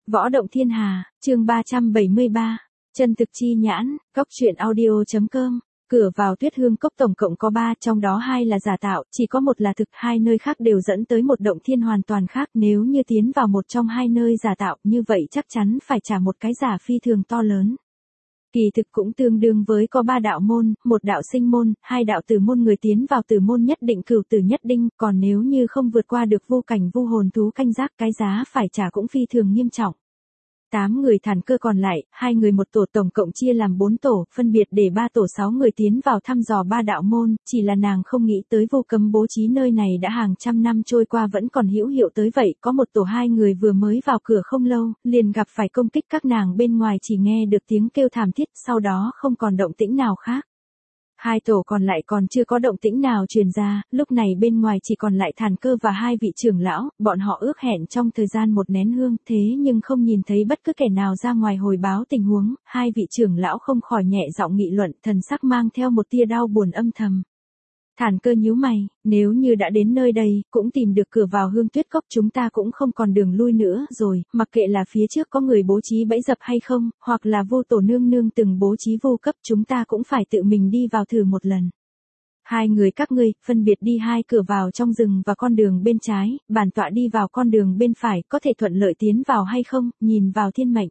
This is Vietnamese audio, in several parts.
Võ Động Thiên Hà, chương 373, chân thực chi nhãn, cóc truyện audio.com. Cửa vào Tuyết Hương Cốc tổng cộng có 3, trong đó 2 là giả tạo, chỉ có 1 là thực, 2 nơi khác đều dẫn tới một động thiên hoàn toàn khác. Nếu như tiến vào một trong 2 nơi giả tạo, như vậy chắc chắn phải trả một cái giả phi thường to lớn. Kỳ thực cũng tương đương với có 3 đạo môn, 1 đạo sinh môn, 2 đạo tử môn, người tiến vào tử môn nhất định cửu tử nhất đinh, còn nếu như không vượt qua được vô cảnh vu hồn thú canh giác, cái giá phải trả cũng phi thường nghiêm trọng. 8 người thản cơ còn lại, 2 người một tổ, tổng cộng chia làm 4 tổ, phân biệt để 3 tổ 6 người tiến vào thăm dò 3 đạo môn, chỉ là nàng không nghĩ tới Vô Cấm bố trí nơi này đã hàng trăm năm trôi qua vẫn còn hữu hiệu tới vậy, có một tổ 2 người vừa mới vào cửa không lâu, liền gặp phải công kích các nàng bên ngoài, chỉ nghe được tiếng kêu thảm thiết, sau đó không còn động tĩnh nào khác. 2 tổ còn lại còn chưa có động tĩnh nào truyền ra, lúc này bên ngoài chỉ còn lại thản cơ và 2 vị trưởng lão, bọn họ ước hẹn trong thời gian 1 nén hương, thế nhưng không nhìn thấy bất cứ kẻ nào ra ngoài hồi báo tình huống, 2 vị trưởng lão không khỏi nhẹ giọng nghị luận, thần sắc mang theo một tia đau buồn âm thầm. Thản cơ nhíu mày, nếu như đã đến nơi đây, cũng tìm được cửa vào Hương Tuyết Cốc, chúng ta cũng không còn đường lui nữa rồi, mặc kệ là phía trước có người bố trí bẫy dập hay không, hoặc là Vô Tổ nương nương từng bố trí vô cấp, chúng ta cũng phải tự mình đi vào thử một lần. 2 người các ngươi, phân biệt đi 2 cửa vào trong rừng và con đường bên trái, bản tọa đi vào con đường bên phải, có thể thuận lợi tiến vào hay không, nhìn vào thiên mệnh.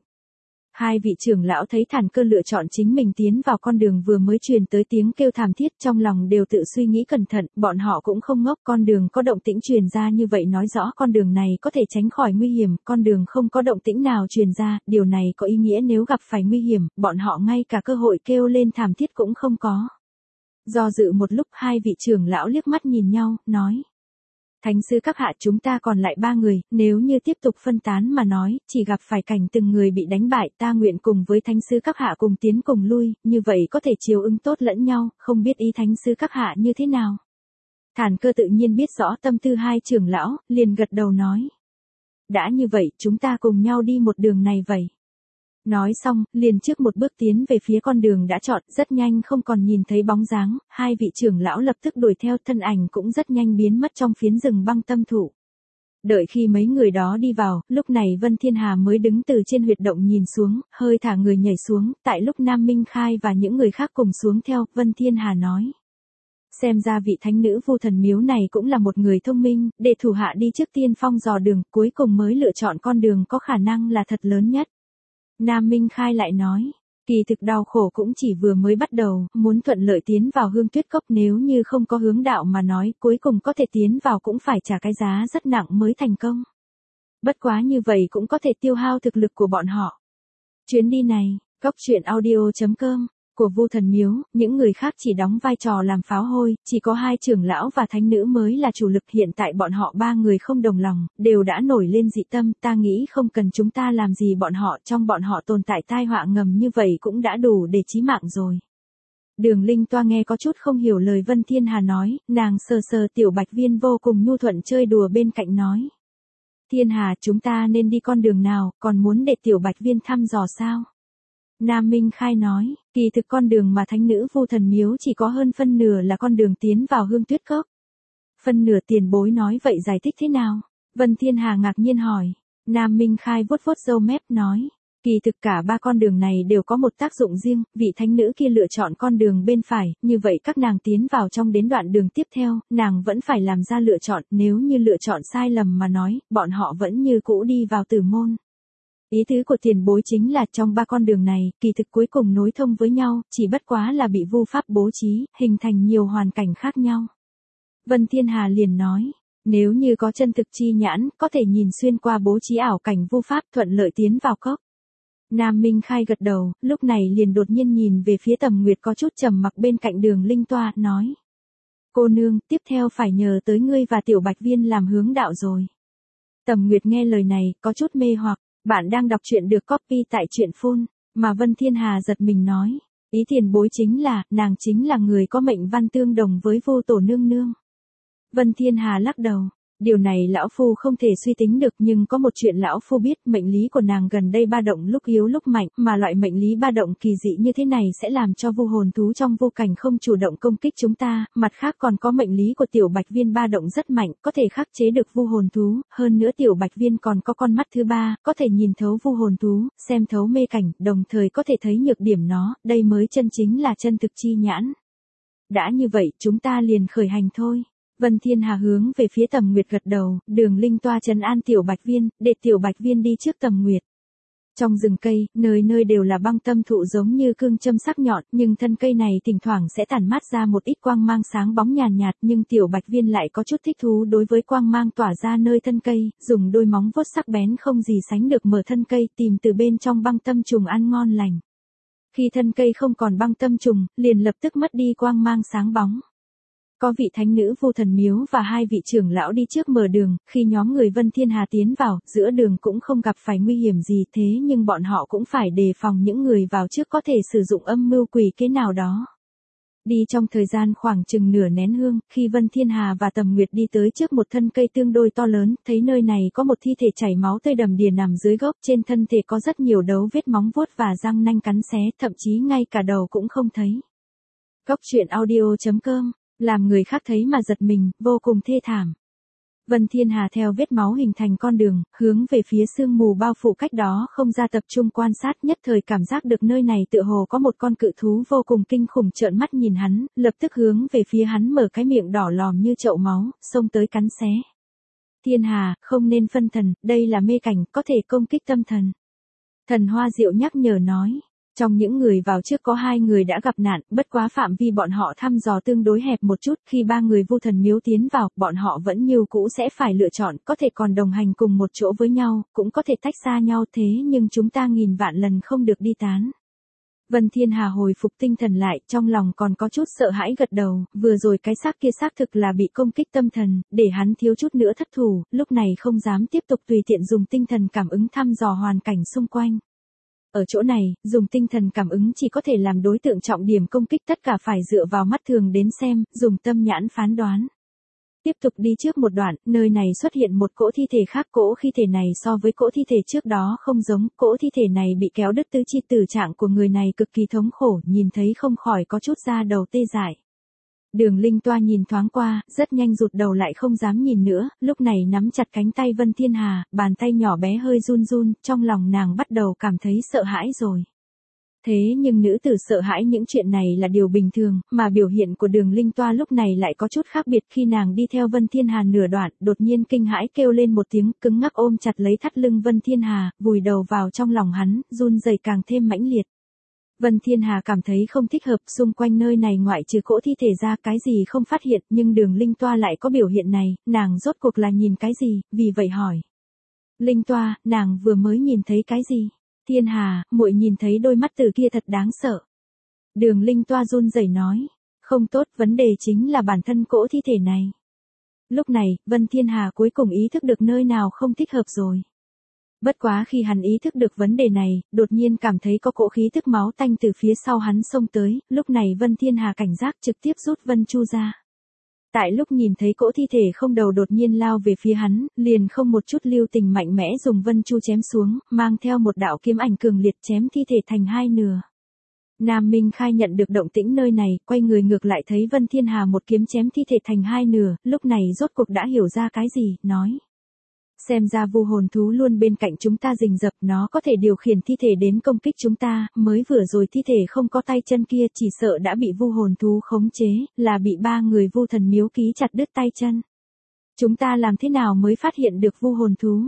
2 vị trưởng lão thấy thản cơ lựa chọn chính mình tiến vào con đường vừa mới truyền tới tiếng kêu thảm thiết, trong lòng đều tự suy nghĩ cẩn thận, bọn họ cũng không ngốc, con đường có động tĩnh truyền ra như vậy nói rõ con đường này có thể tránh khỏi nguy hiểm, con đường không có động tĩnh nào truyền ra, điều này có ý nghĩa nếu gặp phải nguy hiểm, bọn họ ngay cả cơ hội kêu lên thảm thiết cũng không có. Do dự một lúc, 2 vị trưởng lão liếc mắt nhìn nhau, nói: Thánh sư các hạ, chúng ta còn lại 3 người, nếu như tiếp tục phân tán mà nói, chỉ gặp phải cảnh từng người bị đánh bại, ta nguyện cùng với thánh sư các hạ cùng tiến cùng lui, như vậy có thể chiều ứng tốt lẫn nhau, không biết ý thánh sư các hạ như thế nào. Thản cơ tự nhiên biết rõ tâm tư 2 trưởng lão, liền gật đầu nói: đã như vậy, chúng ta cùng nhau đi một đường này vậy. Nói xong, liền trước một bước tiến về phía con đường đã chọn, rất nhanh không còn nhìn thấy bóng dáng, 2 vị trưởng lão lập tức đuổi theo, thân ảnh cũng rất nhanh biến mất trong phiến rừng băng tâm thụ. Đợi khi mấy người đó đi vào, lúc này Vân Thiên Hà mới đứng từ trên huyệt động nhìn xuống, hơi thả người nhảy xuống, tại lúc Nam Minh Khai và những người khác cùng xuống theo, Vân Thiên Hà nói: xem ra vị thánh nữ Vu Thần Miếu này cũng là một người thông minh, để thủ hạ đi trước tiên phong dò đường, cuối cùng mới lựa chọn con đường có khả năng là thật lớn nhất. Nam Minh Khai lại nói: kỳ thực đau khổ cũng chỉ vừa mới bắt đầu, muốn thuận lợi tiến vào Hương Tuyết Cốc, nếu như không có hướng đạo mà nói, cuối cùng có thể tiến vào cũng phải trả cái giá rất nặng mới thành công. Bất quá như vậy cũng có thể tiêu hao thực lực của bọn họ. Chuyến đi này, cóc truyện audio.com, của Vu Thần Miếu, những người khác chỉ đóng vai trò làm pháo hôi, chỉ có 2 trưởng lão và thánh nữ mới là chủ lực, hiện tại bọn họ 3 người không đồng lòng, đều đã nổi lên dị tâm, ta nghĩ không cần chúng ta làm gì bọn họ, trong bọn họ tồn tại tai họa ngầm như vậy cũng đã đủ để chí mạng rồi. Đường Linh Toa nghe có chút không hiểu lời Vân Thiên Hà nói, nàng sờ sờ tiểu bạch viên vô cùng nhu thuận chơi đùa bên cạnh nói: Thiên Hà, chúng ta nên đi con đường nào, còn muốn để tiểu bạch viên thăm dò sao? Nam Minh Khai nói: kỳ thực con đường mà thánh nữ Vu Thần Miếu chỉ có hơn phân nửa là con đường tiến vào Hương Tuyết Cốc. Phân nửa, tiền bối nói vậy giải thích thế nào? Vân Thiên Hà ngạc nhiên hỏi. Nam Minh Khai vuốt vuốt râu mép nói: kỳ thực cả 3 con đường này đều có một tác dụng riêng, vị thánh nữ kia lựa chọn con đường bên phải, như vậy các nàng tiến vào trong đến đoạn đường tiếp theo, nàng vẫn phải làm ra lựa chọn, nếu như lựa chọn sai lầm mà nói, bọn họ vẫn như cũ đi vào tử môn. Ý tứ của tiền bối chính là trong 3 con đường này, kỳ thực cuối cùng nối thông với nhau, chỉ bất quá là bị vu pháp bố trí, hình thành nhiều hoàn cảnh khác nhau. Vân Thiên Hà liền nói: nếu như có chân thực chi nhãn, có thể nhìn xuyên qua bố trí ảo cảnh vu pháp, thuận lợi tiến vào cốc. Nam Minh Khai gật đầu, lúc này liền đột nhiên nhìn về phía Tầm Nguyệt có chút trầm mặc bên cạnh Đường Linh Toa, nói: cô nương, tiếp theo phải nhờ tới ngươi và tiểu bạch viên làm hướng đạo rồi. Tầm Nguyệt nghe lời này, có chút mê hoặc. Bạn đang đọc truyện được copy tại truyện phun, mà Vân Thiên Hà giật mình nói: ý tiền bối chính là, nàng chính là người có mệnh văn tương đồng với Vô Tổ nương nương. Vân Thiên Hà lắc đầu: Điều này lão phu không thể suy tính được, nhưng có một chuyện lão phu biết, mệnh lý của nàng gần đây ba động lúc yếu lúc mạnh, mà loại mệnh lý ba động kỳ dị như thế này sẽ làm cho vu hồn thú trong vô cảnh không chủ động công kích chúng ta, mặt khác còn có mệnh lý của tiểu bạch viên ba động rất mạnh, có thể khắc chế được vu hồn thú, hơn nữa tiểu bạch viên còn có con mắt thứ ba, có thể nhìn thấu vu hồn thú, xem thấu mê cảnh, đồng thời có thể thấy nhược điểm nó, đây mới chân chính là chân thực chi nhãn. Đã như vậy, chúng ta liền khởi hành thôi. Vân Thiên Hà hướng về phía Tầm Nguyệt gật đầu, Đường Linh toa trấn an tiểu bạch viên, để tiểu bạch viên đi trước Tầm Nguyệt. Trong rừng cây, nơi nơi đều là băng tâm thụ giống như cương châm sắc nhọn, nhưng thân cây này thỉnh thoảng sẽ tản mát ra một ít quang mang sáng bóng nhàn nhạt, nhưng tiểu bạch viên lại có chút thích thú đối với quang mang tỏa ra nơi thân cây, dùng đôi móng vuốt sắc bén không gì sánh được mở thân cây, tìm từ bên trong băng tâm trùng ăn ngon lành. Khi thân cây không còn băng tâm trùng, liền lập tức mất đi quang mang sáng bóng. Có vị thánh nữ Vu Thần Miếu và hai vị trưởng lão đi trước mở đường, khi nhóm người Vân Thiên Hà tiến vào, giữa đường cũng không gặp phải nguy hiểm gì, thế nhưng bọn họ cũng phải đề phòng những người vào trước có thể sử dụng âm mưu quỷ kế nào đó. Đi trong thời gian khoảng chừng nửa nén hương, khi Vân Thiên Hà và Tầm Nguyệt đi tới trước một thân cây tương đối to lớn, thấy nơi này có một thi thể chảy máu tươi đầm đìa nằm dưới gốc, trên thân thể có rất nhiều dấu vết móng vuốt và răng nanh cắn xé, thậm chí ngay cả đầu cũng không thấy. Góc truyện audio.com, làm người khác thấy mà giật mình, vô cùng thê thảm. Vân Thiên Hà theo vết máu hình thành con đường, hướng về phía sương mù bao phủ cách đó không ra tập trung quan sát, nhất thời cảm giác được nơi này tựa hồ có một con cự thú vô cùng kinh khủng trợn mắt nhìn hắn, lập tức hướng về phía hắn mở cái miệng đỏ lòm như chậu máu, xông tới cắn xé. Thiên Hà, không nên phân thần, đây là mê cảnh, có thể công kích tâm thần. Thần Hoa Diệu nhắc nhở nói. Trong những người vào trước có 2 người đã gặp nạn, bất quá phạm vi bọn họ thăm dò tương đối hẹp một chút, khi 3 người Vu Thần Miếu tiến vào, bọn họ vẫn như cũ sẽ phải lựa chọn, có thể còn đồng hành cùng một chỗ với nhau, cũng có thể tách xa nhau, thế nhưng chúng ta nghìn vạn lần không được đi tán. Vân Thiên Hà hồi phục tinh thần lại, trong lòng còn có chút sợ hãi gật đầu, vừa rồi cái xác kia xác thực là bị công kích tâm thần, để hắn thiếu chút nữa thất thủ, lúc này không dám tiếp tục tùy tiện dùng tinh thần cảm ứng thăm dò hoàn cảnh xung quanh. Ở chỗ này, dùng tinh thần cảm ứng chỉ có thể làm đối tượng trọng điểm công kích, tất cả phải dựa vào mắt thường đến xem, dùng tâm nhãn phán đoán. Tiếp tục đi trước một đoạn, nơi này xuất hiện một cỗ thi thể khác, cỗ thi thể này so với cỗ thi thể trước đó không giống, cỗ thi thể này bị kéo đứt tứ chi, tử trạng của người này cực kỳ thống khổ, nhìn thấy không khỏi có chút da đầu tê dại. Đường Linh toa nhìn thoáng qua, rất nhanh rụt đầu lại không dám nhìn nữa, lúc này nắm chặt cánh tay Vân Thiên Hà, bàn tay nhỏ bé hơi run run, trong lòng nàng bắt đầu cảm thấy sợ hãi rồi. Thế nhưng nữ tử sợ hãi những chuyện này là điều bình thường, mà biểu hiện của Đường Linh toa lúc này lại có chút khác biệt. Khi nàng đi theo Vân Thiên Hà nửa đoạn, đột nhiên kinh hãi kêu lên một tiếng, cứng ngắc ôm chặt lấy thắt lưng Vân Thiên Hà, vùi đầu vào trong lòng hắn, run rẩy càng thêm mãnh liệt. Vân Thiên Hà cảm thấy không thích hợp, xung quanh nơi này ngoại trừ cỗ thi thể ra cái gì không phát hiện, nhưng Đường Linh toa lại có biểu hiện này, nàng rốt cuộc là nhìn cái gì, vì vậy hỏi. Linh toa, nàng vừa mới nhìn thấy cái gì? Thiên Hà, muội nhìn thấy đôi mắt tử kia thật đáng sợ. Đường Linh toa run rẩy nói. Không tốt, vấn đề chính là bản thân cỗ thi thể này. Lúc này, Vân Thiên Hà cuối cùng ý thức được nơi nào không thích hợp rồi. Bất quá khi hắn ý thức được vấn đề này, đột nhiên cảm thấy có cỗ khí tức máu tanh từ phía sau hắn xông tới, lúc này Vân Thiên Hà cảnh giác trực tiếp rút Vân Chu ra. Tại lúc nhìn thấy cỗ thi thể không đầu đột nhiên lao về phía hắn, liền không một chút lưu tình mạnh mẽ dùng Vân Chu chém xuống, mang theo một đạo kiếm ảnh cường liệt chém thi thể thành 2 nửa. Nam Minh Khai nhận được động tĩnh nơi này, quay người ngược lại thấy Vân Thiên Hà một kiếm chém thi thể thành 2 nửa, lúc này rốt cuộc đã hiểu ra cái gì, nói. Xem ra vu hồn thú luôn bên cạnh chúng ta rình rập, nó có thể điều khiển thi thể đến công kích chúng ta, mới vừa rồi thi thể không có tay chân kia chỉ sợ đã bị vu hồn thú khống chế, là bị 3 người Vu Thần Miếu ký chặt đứt tay chân. Chúng ta làm thế nào mới phát hiện được vu hồn thú?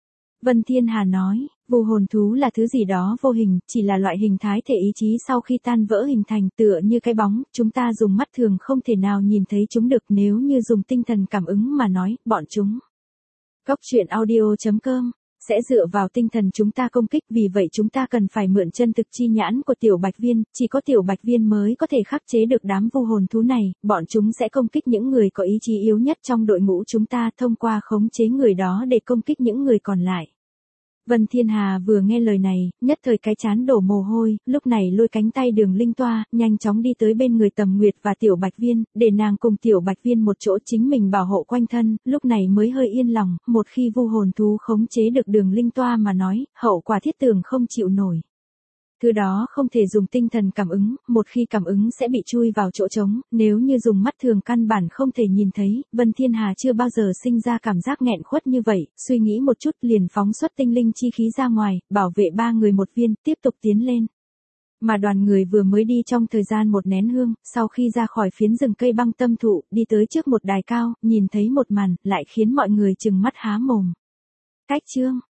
Vân Thiên Hà nói, vu hồn thú là thứ gì đó vô hình, chỉ là loại hình thái thể ý chí sau khi tan vỡ hình thành, tựa như cái bóng, chúng ta dùng mắt thường không thể nào nhìn thấy chúng được, nếu như dùng tinh thần cảm ứng mà nói, bọn chúng. Góc truyện audio.com sẽ dựa vào tinh thần chúng ta công kích, vì vậy chúng ta cần phải mượn chân thực chi nhãn của tiểu bạch viên, chỉ có tiểu bạch viên mới có thể khắc chế được đám vu hồn thú này, bọn chúng sẽ công kích những người có ý chí yếu nhất trong đội ngũ chúng ta, thông qua khống chế người đó để công kích những người còn lại. Vân Thiên Hà vừa nghe lời này, nhất thời cái chán đổ mồ hôi, lúc này lôi cánh tay Đường Linh Toa, nhanh chóng đi tới bên người Tầm Nguyệt và Tiểu Bạch Viên, để nàng cùng Tiểu Bạch Viên một chỗ chính mình bảo hộ quanh thân, lúc này mới hơi yên lòng, một khi vu hồn thú khống chế được Đường Linh Toa mà nói, hậu quả thiết tưởng không chịu nổi. Thứ đó không thể dùng tinh thần cảm ứng, một khi cảm ứng sẽ bị chui vào chỗ trống, nếu như dùng mắt thường căn bản không thể nhìn thấy, Vân Thiên Hà chưa bao giờ sinh ra cảm giác nghẹn khuất như vậy, suy nghĩ một chút liền phóng xuất tinh linh chi khí ra ngoài, bảo vệ 3 người một viên, tiếp tục tiến lên. Mà đoàn người vừa mới đi trong thời gian một nén hương, sau khi ra khỏi phiến rừng cây băng tâm thụ, đi tới trước một đài cao, nhìn thấy một màn, lại khiến mọi người trừng mắt há mồm. Cách chương